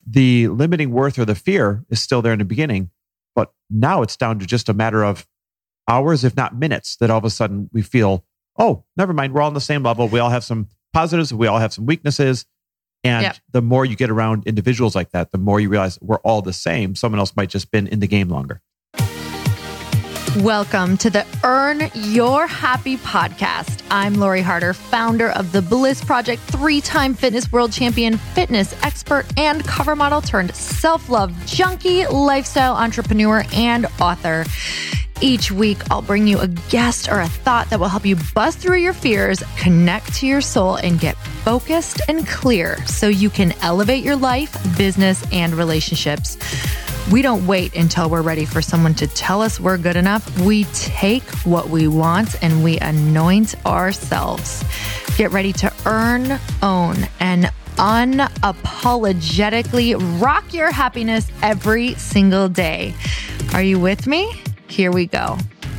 the limiting worth or the fear is still there in the beginning, but now it's down to just a matter of hours, if not minutes, that all of a sudden we feel, oh, never mind, we're all on the same level. We all have some positives, we all have some weaknesses. And the more you get around individuals like that, the more you realize we're all the same. Someone else might just been in the game longer. Welcome to the Earn Your Happy podcast. I'm Lori Harder, founder of The Bliss Project, 3-time fitness world champion, fitness expert, and cover model turned self-love junkie, lifestyle entrepreneur, and author. Each week, I'll bring you a guest or a thought that will help you bust through your fears, connect to your soul, and get focused and clear so you can elevate your life, business, and relationships. We don't wait until we're ready for someone to tell us we're good enough. We take what we want and we anoint ourselves. Get ready to earn, own, and unapologetically rock your happiness every single day. Are you with me? Here we go.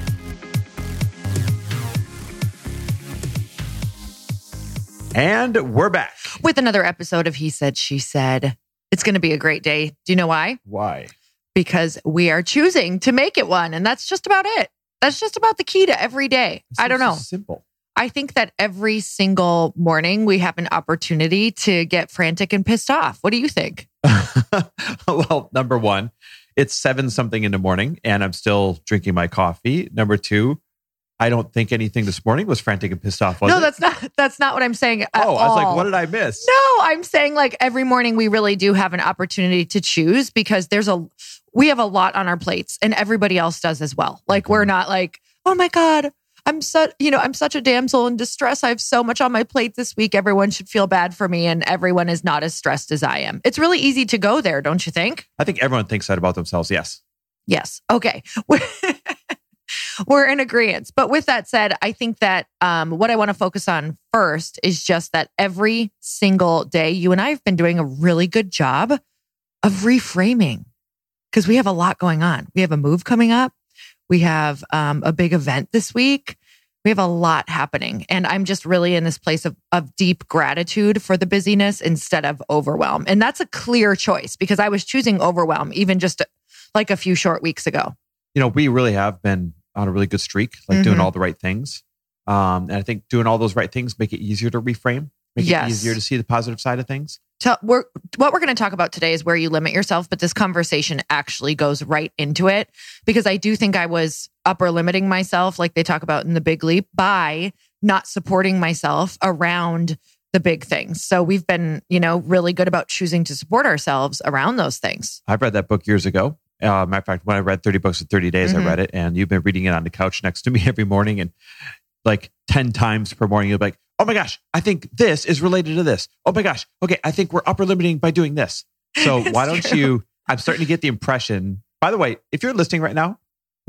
And we're back with another episode of He Said, She Said. It's going to be a great day. Do you know why? Why? Because we are choosing to make it one. And that's just about it. That's just about the key to every day. I don't know. Simple. I think that every single morning we have an opportunity to get frantic and pissed off. What do you think? Well, number one, it's 7-something in the morning and I'm still drinking my coffee. Number two, I don't think anything this morning was frantic and pissed off, was it? That's not what I'm saying at all. I was like, what did I miss? No, I'm saying like every morning we really do have an opportunity to choose because we have a lot on our plates and everybody else does as well. Like we're not like, oh my God, I'm such a damsel in distress. I have so much on my plate this week. Everyone should feel bad for me and everyone is not as stressed as I am. It's really easy to go there, don't you think? I think everyone thinks that about themselves. Yes. Yes. Okay. We're in agreement. But with that said, I think that what I want to focus on first is just that every single day, you and I have been doing a really good job of reframing because we have a lot going on. We have a move coming up. We have a big event this week. We have a lot happening. And I'm just really in this place of deep gratitude for the busyness instead of overwhelm. And that's a clear choice because I was choosing overwhelm even just like a few short weeks ago. You know, we really have been on a really good streak, like doing all the right things. And I think doing all those right things make it easier to reframe, make it easier to see the positive side of things. So what we're going to talk about today is where you limit yourself, but this conversation actually goes right into it because I do think I was upper limiting myself, like they talk about in The Big Leap, by not supporting myself around the big things. So we've been, really good about choosing to support ourselves around those things. I've read that book years ago. Matter of fact, when I read 30 Books in 30 Days, I read it and you've been reading it on the couch next to me every morning and like 10 times per morning, you'll be like, oh my gosh, I think this is related to this. Oh my gosh. Okay. I think we're upper limiting by doing this. So why don't you, I'm starting to get the impression, by the way, if you're listening right now,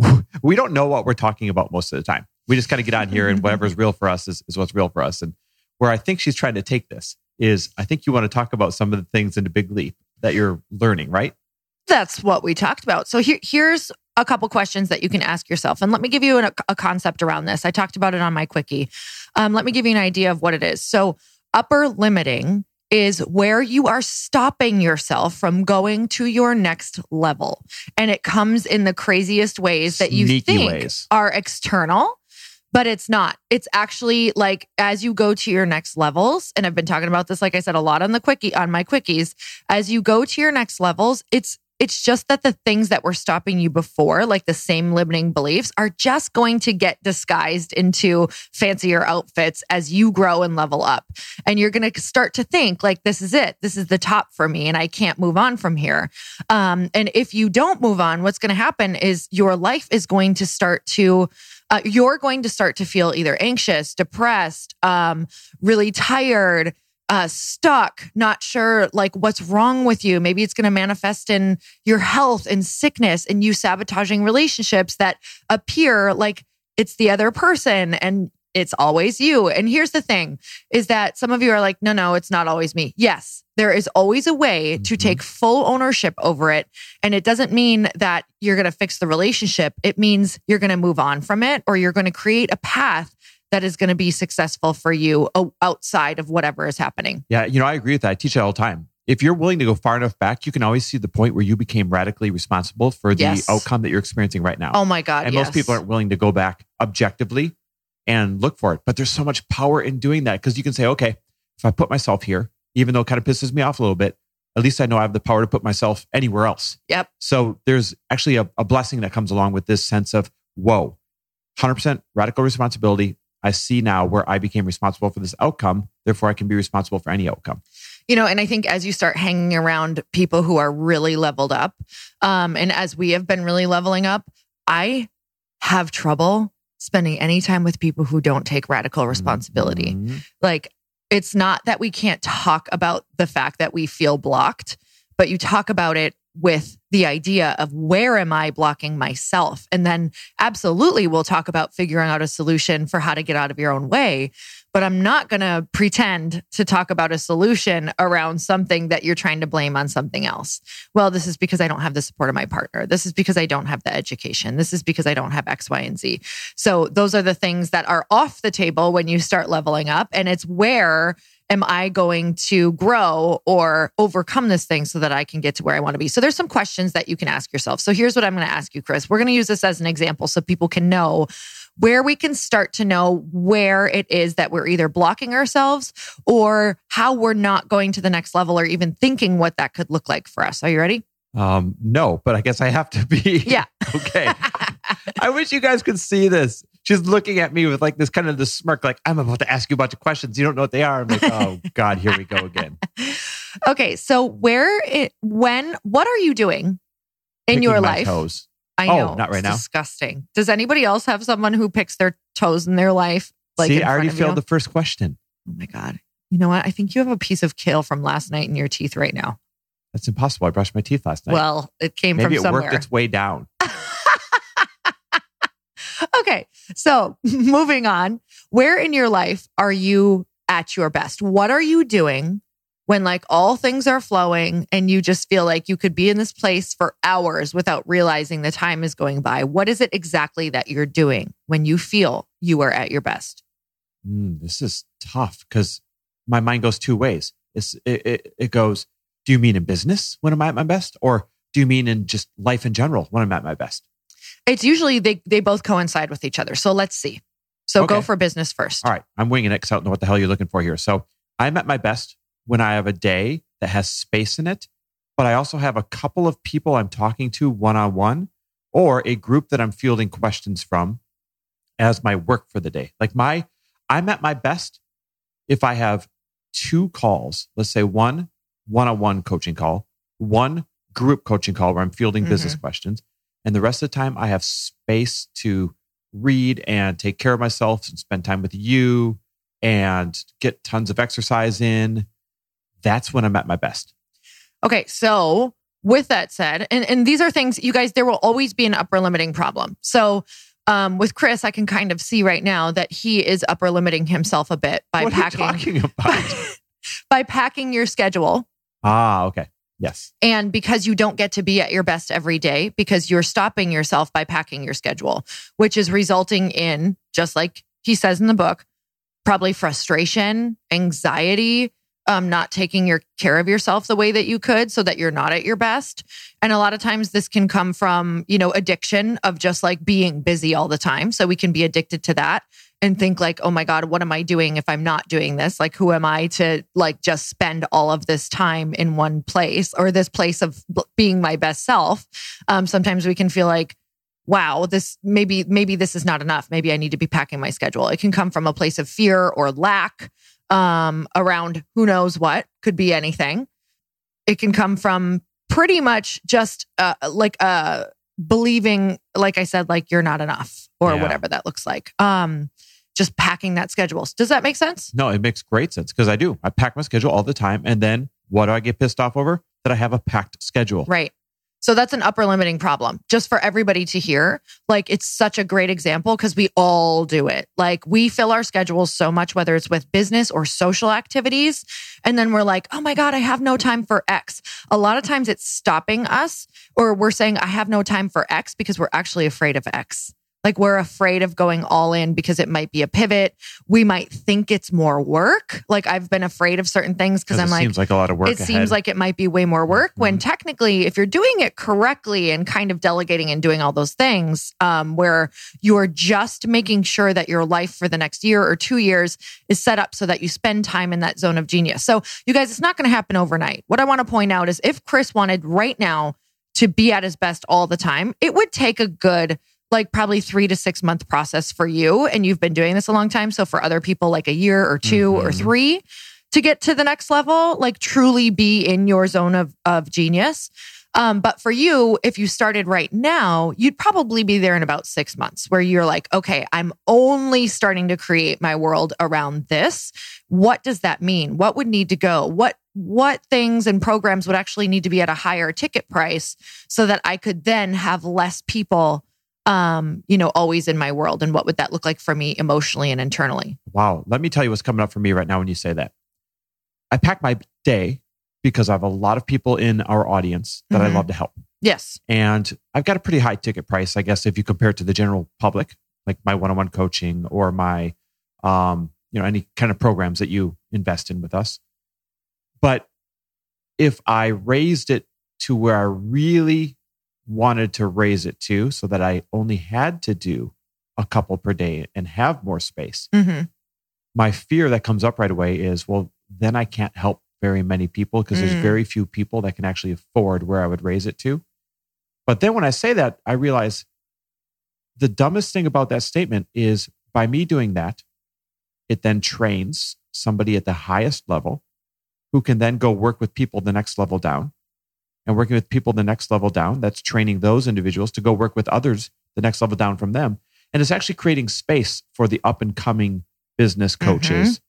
we don't know what we're talking about most of the time. We just kind of get on here and whatever's real for us is what's real for us. And where I think she's trying to take this is I think you want to talk about some of the things in The Big Leap that you're learning, right? That's what we talked about. So here's a couple questions that you can ask yourself. And let me give you a concept around this. I talked about it on my quickie. Let me give you an idea of what it is. So upper limiting is where you are stopping yourself from going to your next level. And it comes in the craziest ways that you think are external, but it's not. It's actually like as you go to your next levels, and I've been talking about this, like I said, a lot on my quickies, as you go to your next levels, it's just that the things that were stopping you before, like the same limiting beliefs, are just going to get disguised into fancier outfits as you grow and level up. And you're going to start to think like, this is it. This is the top for me and I can't move on from here. And if you don't move on, what's going to happen is your life is going to start to you're going to start to feel either anxious, depressed, really tired, stuck, not sure like what's wrong with you. Maybe it's going to manifest in your health and sickness and you sabotaging relationships that appear like it's the other person and it's always you. And here's the thing is that some of you are like, no, it's not always me. Yes, there is always a way to take full ownership over it. And it doesn't mean that you're going to fix the relationship. It means you're going to move on from it or you're going to create a path that is going to be successful for you outside of whatever is happening. Yeah, I agree with that. I teach it all the time. if you're willing to go far enough back, you can always see the point where you became radically responsible for the Yes. outcome that you're experiencing right now. Oh my God. And yes. most people aren't willing to go back objectively and look for it. But there's so much power in doing that because you can say, okay, if I put myself here, even though it kind of pisses me off a little bit, at least I know I have the power to put myself anywhere else. Yep. So there's actually a blessing that comes along with this sense of, whoa, 100% radical responsibility. I see now where I became responsible for this outcome. Therefore, I can be responsible for any outcome. You know, and I think as you start hanging around people who are really leveled up, and as we have been really leveling up, I have trouble spending any time with people who don't take radical responsibility. Mm-hmm. Like, it's not that we can't talk about the fact that we feel blocked, but you talk about it with the idea of where am I blocking myself? And then absolutely we'll talk about figuring out a solution for how to get out of your own way. But I'm not going to pretend to talk about a solution around something that you're trying to blame on something else. Well, this is because I don't have the support of my partner. This is because I don't have the education. This is because I don't have X, Y, and Z. So those are the things that are off the table when you start leveling up. And it's where am I going to grow or overcome this thing so that I can get to where I want to be? So there's some questions that you can ask yourself. So here's what I'm going to ask you, Chris. We're going to use this as an example so people can know where we can start to know where it is that we're either blocking ourselves or how we're not going to the next level or even thinking what that could look like for us. Are you ready? No, but I guess I have to be. Yeah. Okay. I wish you guys could see this. She's looking at me with like this kind of this smirk, like, I'm about to ask you a bunch of questions. You don't know what they are. I'm like, oh God, here we go again. Okay. So what are you doing in Picking your my life? Toes. I know. Not right it's now. Disgusting. Does anybody else have someone who picks their toes in their life? See, I already failed the first question. Oh my God. You know what? I think you have a piece of kale from last night in your teeth right now. That's impossible. I brushed my teeth last night. Well, it came Maybe from somewhere. Maybe it worked its way down. Okay. So moving on, where in your life are you at your best? What are you doing when like all things are flowing and you just feel like you could be in this place for hours without realizing the time is going by? What is it exactly that you're doing when you feel you are at your best? This is tough because my mind goes two ways. It goes, do you mean in business when I'm at my best? Or do you mean in just life in general when I'm at my best? It's usually they both coincide with each other. So let's see. So Okay. Go for business first. All right. I'm winging it because I don't know what the hell you're looking for here. So I'm at my best when I have a day that has space in it, but I also have a couple of people I'm talking to one-on-one or a group that I'm fielding questions from as my work for the day. I'm at my best if I have two calls, let's say one one-on-one coaching call, one group coaching call where I'm fielding business questions. And the rest of the time I have space to read and take care of myself and spend time with you and get tons of exercise in. That's when I'm at my best. Okay. So with that said, and these are things, you guys, there will always be an upper limiting problem. So with Chris, I can kind of see right now that he is upper limiting himself a bit by What packing. are you talking about? By packing your schedule. Okay. Yes. And because you don't get to be at your best every day, because you're stopping yourself by packing your schedule, which is resulting in, just like he says in the book, probably frustration, anxiety, not taking care of yourself the way that you could so that you're not at your best. And a lot of times this can come from, addiction of just like being busy all the time. So we can be addicted to that and think like, oh my God, what am I doing if I'm not doing this? Like, who am I to like just spend all of this time in one place or this place of being my best self? Sometimes we can feel like, wow, maybe this is not enough. Maybe I need to be packing my schedule. It can come from a place of fear or lack around who knows what, could be anything. It can come from pretty much just believing, like I said, like you're not enough or whatever that looks like. Just packing that schedule. Does that make sense? No, it makes great sense because I do. I pack my schedule all the time. And then what do I get pissed off over? That I have a packed schedule. Right. So that's an upper limiting problem just for everybody to hear. Like, it's such a great example because we all do it. Like, we fill our schedules so much, whether it's with business or social activities. And then we're like, oh my God, I have no time for X. A lot of times it's stopping us, or we're saying I have no time for X because we're actually afraid of X. Like we're afraid of going all in because it might be a pivot. We might think it's more work. Like I've been afraid of certain things because I'm like, it seems like a lot of work. It seems like it might be way more work when technically if you're doing it correctly and kind of delegating and doing all those things, where you're just making sure that your life for the next year or 2 years is set up so that you spend time in that zone of genius. So you guys, it's not going to happen overnight. What I want to point out is if Chris wanted right now to be at his best all the time, it would take a good probably 3 to 6 month process for you. And you've been doing this a long time. So for other people, like a year or 2 or 3 to get to the next level, like truly be in your zone of genius. But for you, if you started right now, you'd probably be there in about 6 months where you're like, okay, I'm only starting to create my world around this. What does that mean? What would need to go? What things and programs would actually need to be at a higher ticket price so that I could then have less people always in my world? And what would that look like for me emotionally and internally? Wow. Let me tell you what's coming up for me right now when you say that. I pack my day because I have a lot of people in our audience that I love to help. Yes. And I've got a pretty high ticket price, I guess, if you compare it to the general public, like my one-on-one coaching or my, any kind of programs that you invest in with us. But if I raised it to where I really wanted to raise it to so that I only had to do a couple per day and have more space. My fear that comes up right away is, well, then I can't help very many people because there's very few people that can actually afford where I would raise it to. But then when I say that, I realize the dumbest thing about that statement is by me doing that, it then trains somebody at the highest level who can then go work with people the next level down. And working with people the next level down, that's training those individuals to go work with others the next level down from them. And it's actually creating space for the up and coming business coaches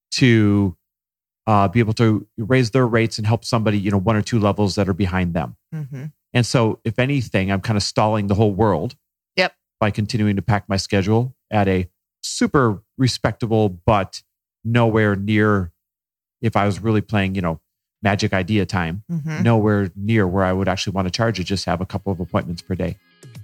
to be able to raise their rates and help somebody, 1 or 2 levels that are behind them. And so if anything, I'm kind of stalling the whole world by continuing to pack my schedule at a super respectable, but nowhere near, if I was really playing, magic idea time, nowhere near where I would actually want to charge it, just have a couple of appointments per day.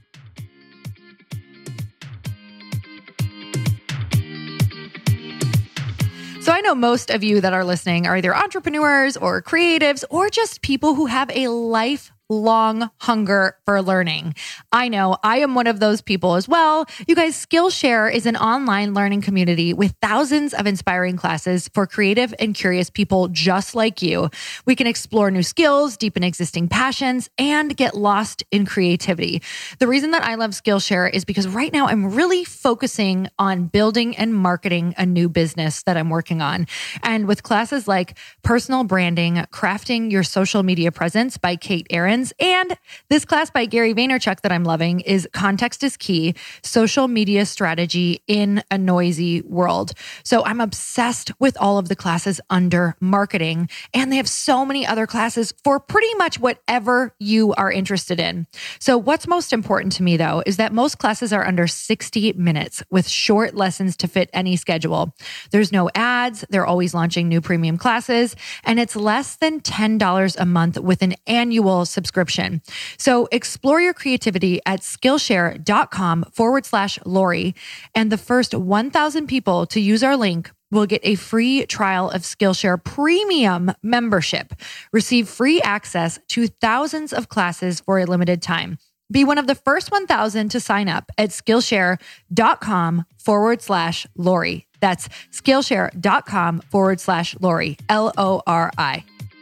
So I know most of you that are listening are either entrepreneurs or creatives or just people who have a lifelong hunger for learning. I know I am one of those people as well. You guys, Skillshare is an online learning community with thousands of inspiring classes for creative and curious people just like you. We can explore new skills, deepen existing passions, and get lost in creativity. The reason that I love Skillshare is because right now I'm really focusing on building and marketing a new business that I'm working on. And with classes like personal branding, crafting your social media presence by Kate Ahrens, and this class by Gary Vaynerchuk that I'm loving is Context is Key, Social Media Strategy in a Noisy World. So I'm obsessed with all of the classes under marketing, and they have so many other classes for pretty much whatever you are interested in. So what's most important to me though, is that most classes are under 60 minutes with short lessons to fit any schedule. There's no ads. They're always launching new premium classes, and it's less than $10 a month with an annual subscription. So explore your creativity at Skillshare.com/Lori. And the first 1,000 people to use our link will get a free trial of Skillshare Premium membership. Receive free access to thousands of classes for a limited time. Be one of the first 1,000 to sign up at Skillshare.com/Lori. That's Skillshare.com/Lori, Lori.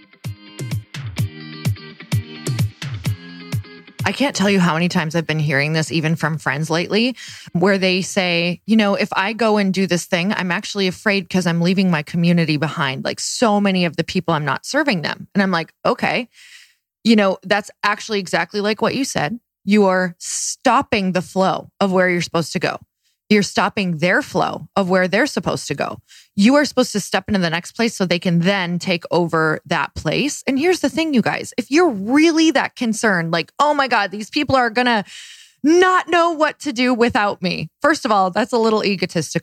I can't tell you how many times I've been hearing this, even from friends lately, where they say, if I go and do this thing, I'm actually afraid because I'm leaving my community behind. Like so many of the people, I'm not serving them. And I'm like, okay, that's actually exactly like what you said. You are stopping the flow of where you're supposed to go. You're stopping their flow of where they're supposed to go. You are supposed to step into the next place so they can then take over that place. And here's the thing, you guys, if you're really that concerned, like, oh my God, these people are going to not know what to do without me. First of all, that's a little egotistical.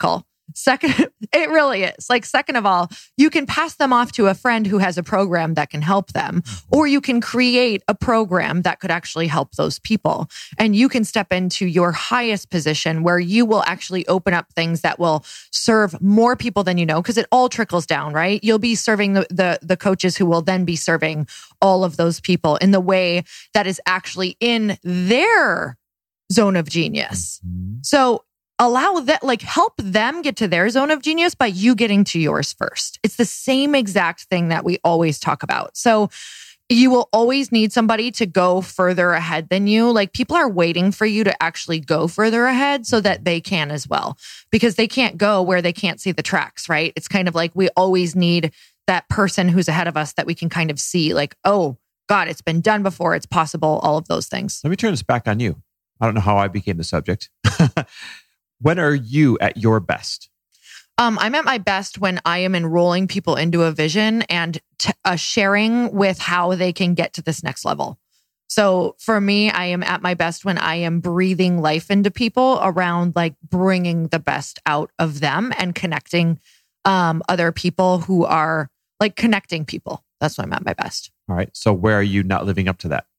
Second, it really is. Like, second of all, you can pass them off to a friend who has a program that can help them, or you can create a program that could actually help those people. And you can step into your highest position where you will actually open up things that will serve more people than you know, because it all trickles down, right? You'll be serving the coaches who will then be serving all of those people in the way that is actually in their zone of genius. So allow that, like, help them get to their zone of genius by you getting to yours first. It's the same exact thing that we always talk about. So you will always need somebody to go further ahead than you. Like, people are waiting for you to actually go further ahead so that they can as well, because they can't go where they can't see the tracks, right? It's kind of like we always need that person who's ahead of us that we can kind of see, like, oh God, it's been done before. It's possible. All of those things. Let me turn this back on you. I don't know how I became the subject. When are you at your best? I'm at my best when I am enrolling people into a vision and sharing with how they can get to this next level. So for me, I am at my best when I am breathing life into people around, like, bringing the best out of them and connecting other people who are, like, connecting people. That's when I'm at my best. All right. So where are you not living up to that?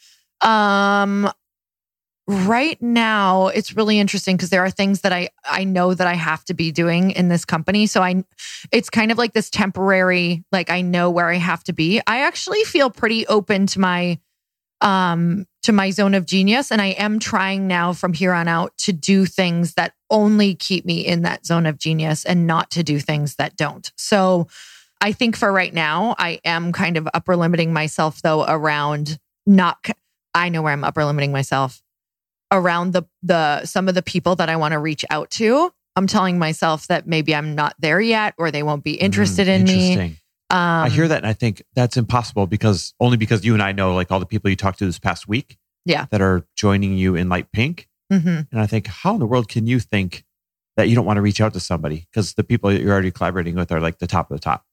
Right now, it's really interesting because there are things that I know that I have to be doing in this company. So it's kind of like this temporary, like, I know where I have to be. I actually feel pretty open to my zone of genius. And I am trying now from here on out to do things that only keep me in that zone of genius and not to do things that don't. So I think for right now, I am kind of upper limiting myself though around I know where I'm upper limiting myself. Around the some of the people that I want to reach out to. I'm telling myself that maybe I'm not there yet, or they won't be interested in me. I hear that, and I think that's impossible because you and I know, like, all the people you talked to this past week, that are joining you in Light Pink. And I think, how in the world can you think that you don't want to reach out to somebody? Because the people that you're already collaborating with are like the top of the top.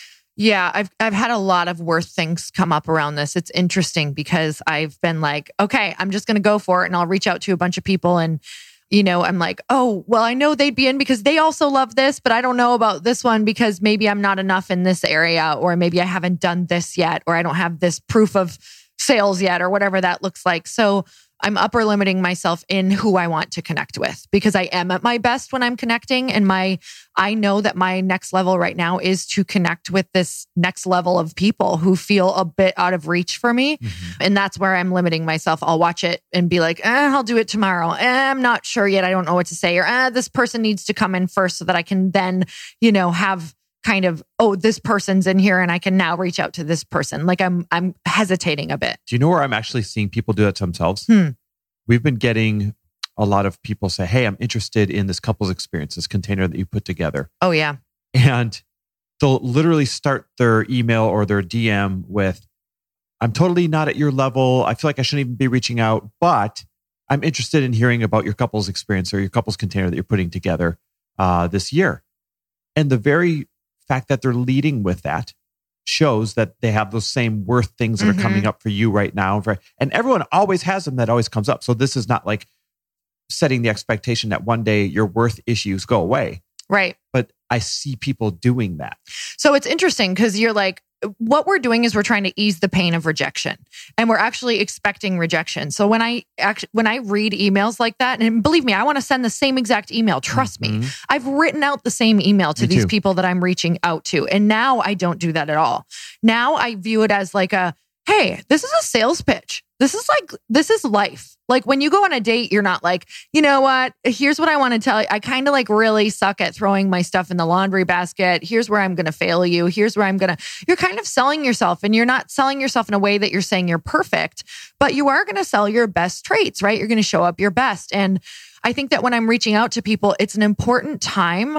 Yeah, I've had a lot of worse things come up around this. It's interesting because I've been like, okay, I'm just going to go for it, and I'll reach out to a bunch of people, and I'm like, oh, well, I know they'd be in because they also love this, but I don't know about this one because maybe I'm not enough in this area, or maybe I haven't done this yet, or I don't have this proof of sales yet, or whatever that looks like. So I'm upper limiting myself in who I want to connect with because I am at my best when I'm connecting. And I know that my next level right now is to connect with this next level of people who feel a bit out of reach for me. And that's where I'm limiting myself. I'll watch it and be like, I'll do it tomorrow. I'm not sure yet. I don't know what to say. Or this person needs to come in first so that I can then, have kind of, this person's in here and I can now reach out to this person. Like I'm hesitating a bit. Do you know where I'm actually seeing people do that to themselves? We've been getting a lot of people say, hey, I'm interested in this couples experience, this container that you put together. Oh, yeah. And they'll literally start their email or their DM with, I'm totally not at your level. I feel like I shouldn't even be reaching out, but I'm interested in hearing about your couples experience or your couples container that you're putting together this year. And the very fact that they're leading with that shows that they have those same worth things that are coming up for you right now. And everyone always has them. That always comes up. So this is not like setting the expectation that one day your worth issues go away. Right. But I see people doing that. So it's interesting because you're like, what we're doing is we're trying to ease the pain of rejection, and we're actually expecting rejection. So when I read emails like that, and believe me, I want to send the same exact email. Trust me. I've written out the same email to these people that I'm reaching out to. And now I don't do that at all. Now I view it as like hey, this is a sales pitch. This is life. Like when you go on a date, you're not like, you know what? Here's what I want to tell you. I kind of like really suck at throwing my stuff in the laundry basket. Here's where I'm going to fail you. You're kind of selling yourself, and you're not selling yourself in a way that you're saying you're perfect, but you are going to sell your best traits, right? You're going to show up your best. And I think that when I'm reaching out to people, it's an important time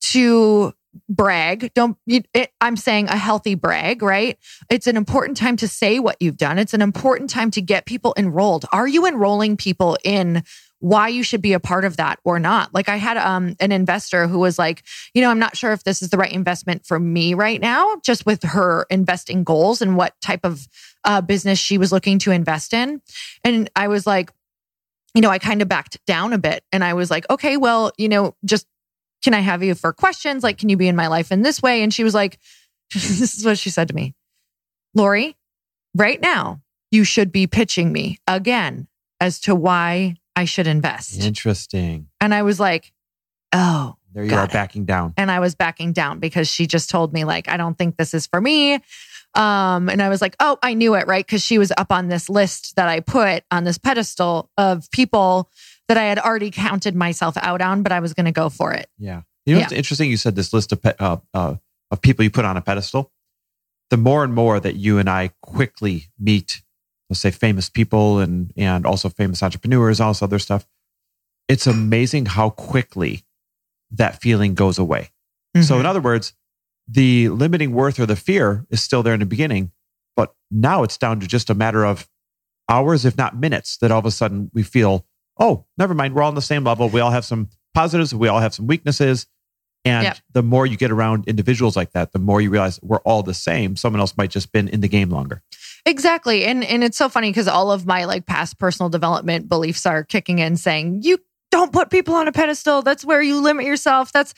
to brag. I'm saying a healthy brag, right? It's an important time to say what you've done. It's an important time to get people enrolled. Are you enrolling people in why you should be a part of that or not? Like I had an investor who was like, I'm not sure if this is the right investment for me right now, just with her investing goals and what type of business she was looking to invest in. And I was like, I kind of backed down a bit, and I was like, okay, well, just can I have you for questions? Like, can you be in my life in this way? And she was like, this is what she said to me. Lori, right now, you should be pitching me again as to why I should invest. Interesting. And I was like, oh, there you are backing down. And I was backing down because she just told me like, I don't think this is for me. And I was like, oh, I knew it, right? Because she was up on this list that I put on this pedestal of people that I had already counted myself out on, but I was going to go for it. Yeah. You know what's interesting? You said this list of people you put on a pedestal. The more and more that you and I quickly meet, let's say, famous people and also famous entrepreneurs, all this other stuff, it's amazing how quickly that feeling goes away. Mm-hmm. So in other words, the limiting worth or the fear is still there in the beginning, but now it's down to just a matter of hours, if not minutes, that all of a sudden we feel, oh, never mind, we're all on the same level. We all have some positives, we all have some weaknesses. And the more you get around individuals like that, the more you realize we're all the same. Someone else might just been in the game longer. Exactly. And it's so funny because all of my like past personal development beliefs are kicking in saying, you don't put people on a pedestal. That's where you limit yourself. That's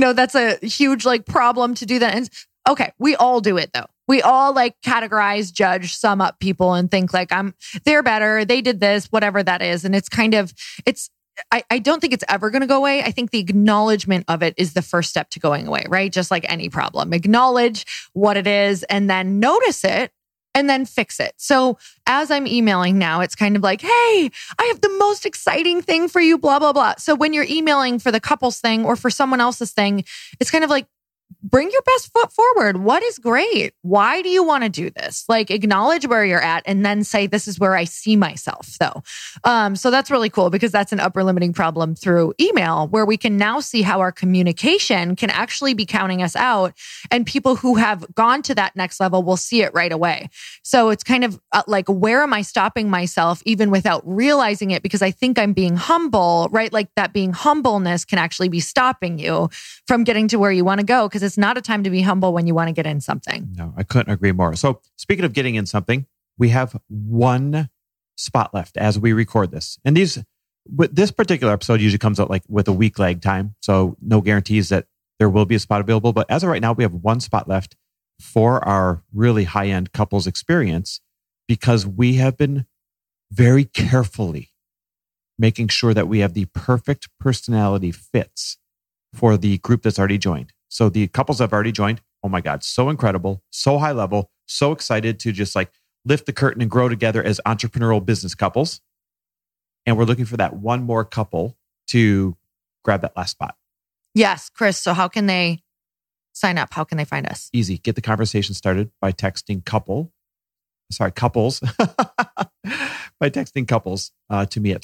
a huge like problem to do that. And okay, we all do it though. We all like categorize, judge, sum up people and think like they're better. They did this, whatever that is. And it's kind of, I don't think it's ever going to go away. I think the acknowledgement of it is the first step to going away, right? Just like any problem, acknowledge what it is and then notice it and then fix it. So as I'm emailing now, it's kind of like, hey, I have the most exciting thing for you, blah, blah, blah. So when you're emailing for the couples thing or for someone else's thing, it's kind of like, bring your best foot forward. What is great? Why do you want to do this? Like acknowledge where you're at and then say, this is where I see myself though. So that's really cool because that's an upper limiting problem through email where we can now see how our communication can actually be counting us out and people who have gone to that next level will see it right away. So it's kind of like, where am I stopping myself even without realizing it? Because I think I'm being humble, right? Like that being humbleness can actually be stopping you from getting to where you want to go. Because it's not a time to be humble when you want to get in something. No, I couldn't agree more. So speaking of getting in something, we have one spot left as we record this. And this particular episode usually comes out like with a week lag time. So no guarantees that there will be a spot available. But as of right now, we have one spot left for our really high-end couples experience because we have been very carefully making sure that we have the perfect personality fits for the group that's already joined. So the couples that have already joined, oh my God, so incredible, so high level, so excited to just like lift the curtain and grow together as entrepreneurial business couples. And we're looking for that one more couple to grab that last spot. Yes, Chris. So how can they sign up? How can they find us? Easy. Get the conversation started by texting couples, by texting couples to me at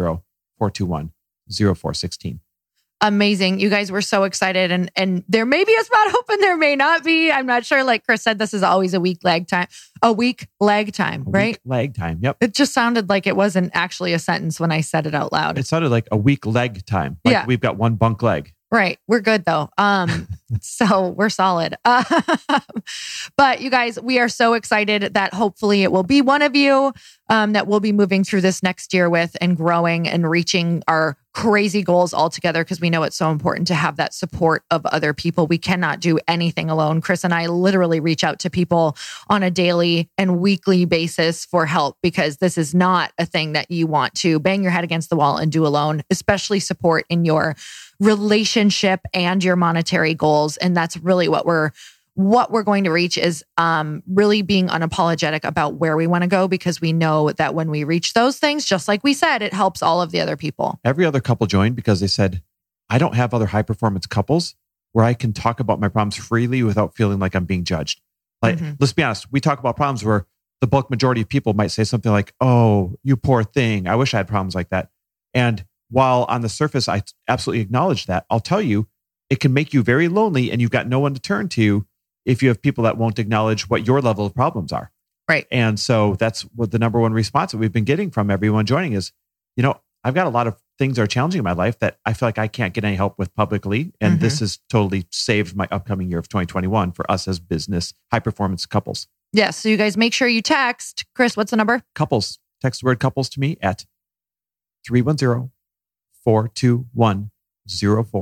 310-421-0416. Amazing. You guys were so excited and there may be a spot open. There may not be. I'm not sure. Like Chris said, this is always a week lag time, right? Week lag time. Yep. It just sounded like it wasn't actually a sentence when I said it out loud. It sounded like a week leg time. Like we've got one bunk leg. Right. We're good though. So we're solid. But you guys, we are so excited that hopefully it will be one of you that we'll be moving through this next year with and growing and reaching our crazy goals all together because we know it's so important to have that support of other people. We cannot do anything alone. Chris and I literally reach out to people on a daily and weekly basis for help because this is not a thing that you want to bang your head against the wall and do alone, especially support in your relationship and your monetary goals. And that's really what we're going to reach is really being unapologetic about where we want to go because we know that when we reach those things, just like we said, it helps all of the other people. Every other couple joined because they said, I don't have other high performance couples where I can talk about my problems freely without feeling like I'm being judged. Like, let's be honest, we talk about problems where the bulk majority of people might say something like, oh, you poor thing. I wish I had problems like that. And while on the surface, I absolutely acknowledge that, I'll tell you, it can make you very lonely and you've got no one to turn to if you have people that won't acknowledge what your level of problems are. Right. And so that's what the number one response that we've been getting from everyone joining is, I've got a lot of things that are challenging in my life that I feel like I can't get any help with publicly. And this has totally saved my upcoming year of 2021 for us as business high performance couples. Yes. So you guys make sure you text. Chris, what's the number? Couples. Text the word couples to me at 310-421-0416.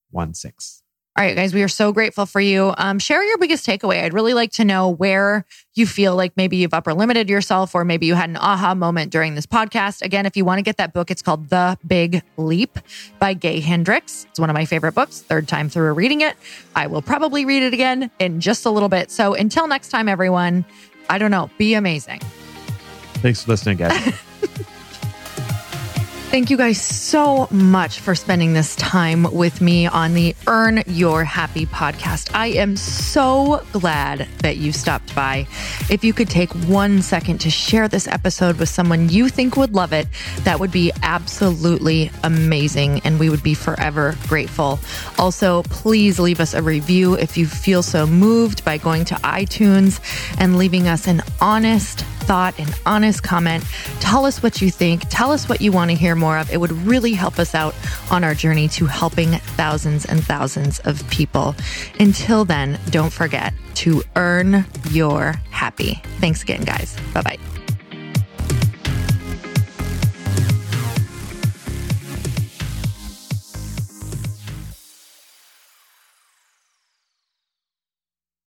All right, guys, we are so grateful for you. Share your biggest takeaway. I'd really like to know where you feel like maybe you've upper limited yourself, or maybe you had an aha moment during this podcast. Again, if you want to get that book, it's called The Big Leap by Gay Hendricks. It's one of my favorite books. Third time through reading it. I will probably read it again in just a little bit. So until next time, everyone, I don't know, be amazing. Thanks for listening, guys. Thank you guys so much for spending this time with me on the Earn Your Happy podcast. I am so glad that you stopped by. If you could take 1 second to share this episode with someone you think would love it, that would be absolutely amazing, and we would be forever grateful. Also, please leave us a review if you feel so moved by going to iTunes and leaving us an honest thought, an honest comment. Tell us what you think. Tell us what you want to hear more of. It would really help us out on our journey to helping thousands and thousands of people. Until then, don't forget to earn your happy. Thanks again, guys. Bye-bye.